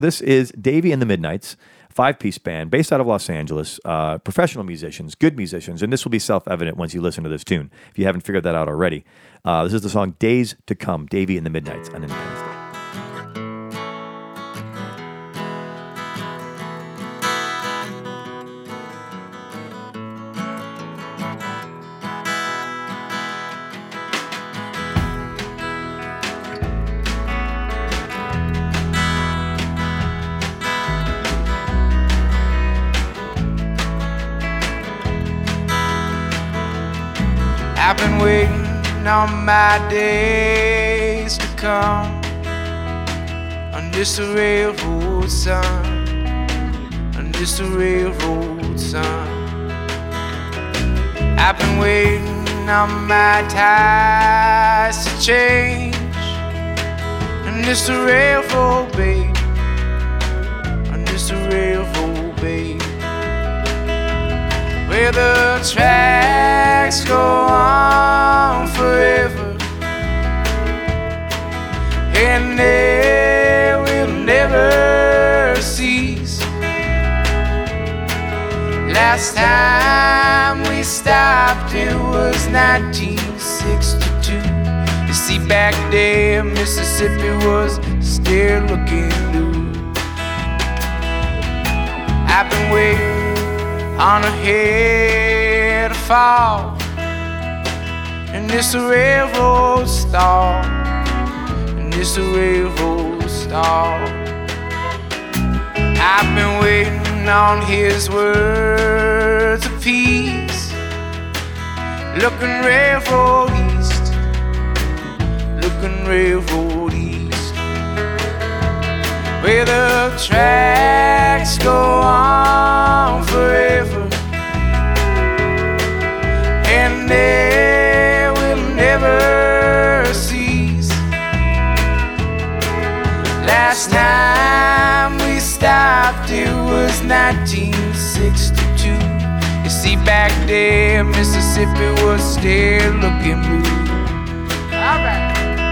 This is Davey and the Midnights, 5-piece band based out of Los Angeles, professional musicians, good musicians, and this will be self-evident once you listen to this tune, if you haven't figured that out already. This is the song Days to Come, Davey and the Midnights on Independence Day. I've been waiting on my days to come on this railroad, son, on this railroad, son. I've been waiting on my ties to change on this railroad, babe, on this railroad, babe, where the tracks go on forever and they will never cease. Last time we stopped it was 1962. You see, back there Mississippi was still looking blue. I've been waiting on a head to fall, and this railroad stall, and this railroad stall. I've been waiting on his words of peace, looking railroad east, looking railroad east, where the tracks go on forever and they will never cease. Last time we stopped it was 1962. You see, back there Mississippi was still looking blue. All right.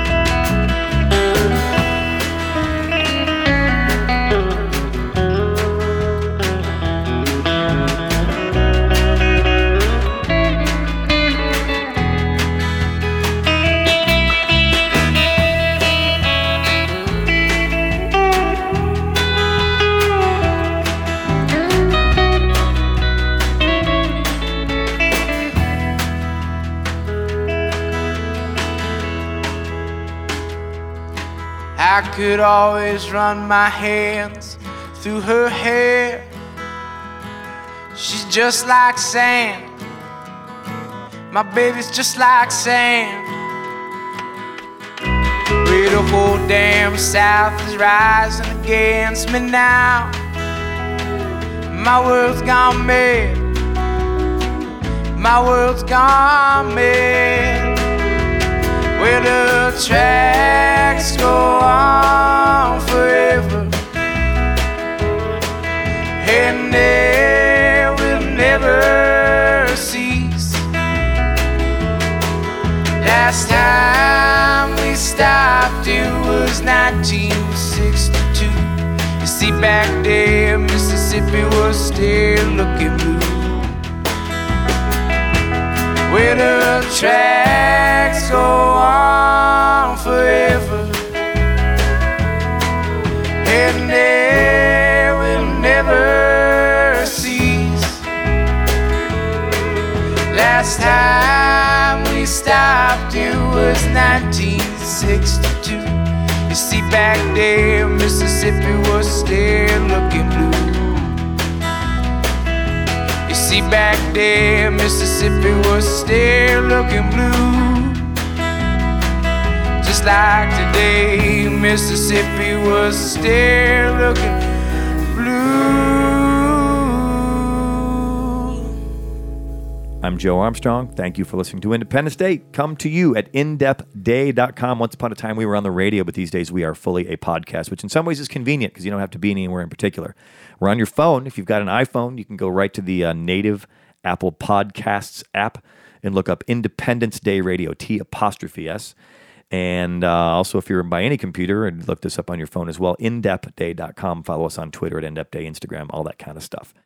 I could always run my hands through her hair. She's just like sand. My baby's just like sand. Where the whole damn South is rising against me now. My world's gone mad. My world's gone mad. Where the tracks go on forever and they will never cease. Last time we stopped it was 1962. You see, back there Mississippi was still looking blue, where the tracks go on forever and they will never cease. Last time we stopped it was 1962. You see, back there Mississippi was still looking blue. You see, back there Mississippi was still looking blue. Just like today Mississippi was still looking blue. I'm Joe Armstrong. Thank you for listening to Independence Day. Come to you at indepthday.com. Once upon a time, we were on the radio, but these days we are fully a podcast, which in some ways is convenient because you don't have to be anywhere in particular. We're on your phone. If you've got an iPhone, you can go right to the native Apple Podcasts app and look up Independence Day Radio, T''S. And also, if you're by any computer, and look this up on your phone as well, indepthday.com. Follow us on Twitter at indepthday, Instagram, all that kind of stuff.